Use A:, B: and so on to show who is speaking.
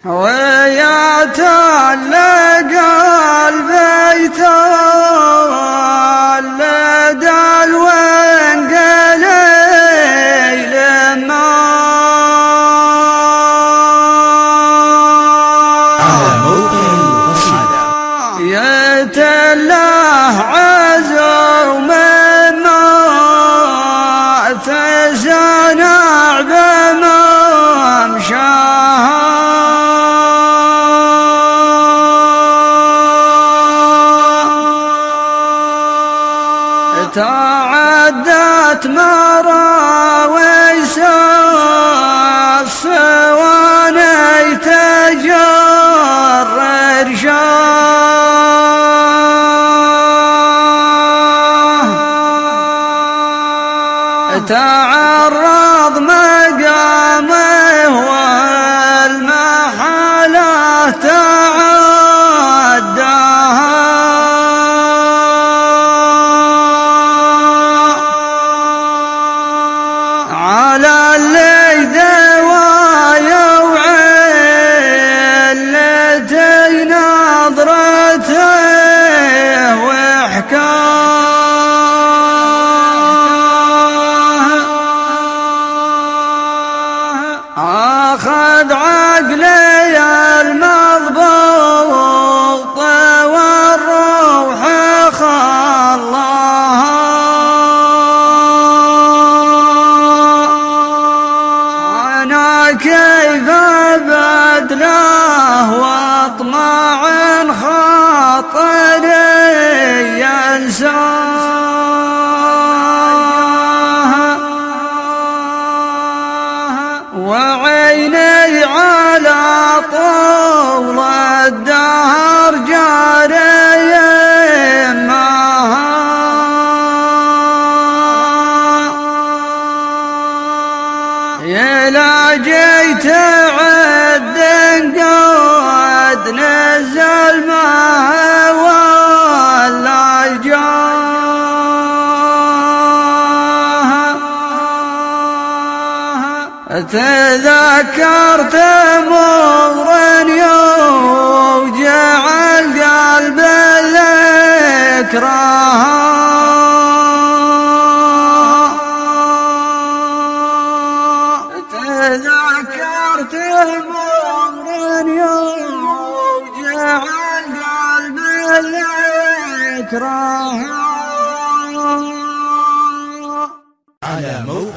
A: ويا تلقى البيت اللدى الوانقلي لما يتله عزو مما تزنع بممشاها تعدت مراويس الصواني تجرر تعرض مقامه والمحله تعداها على اللي دوايا وعلتي نظرته أخذ عقلي المضبوط والروح خلاها أنا كيف بدله واطمع خاطري ينساه وعيني على طول الدهر جاري معها إلا جيت عد قد نزل معها ولا تذكرت مغر يوجع القلب ذكراها تذكرت مغر يوجع القلب ذكراها.
B: على موقع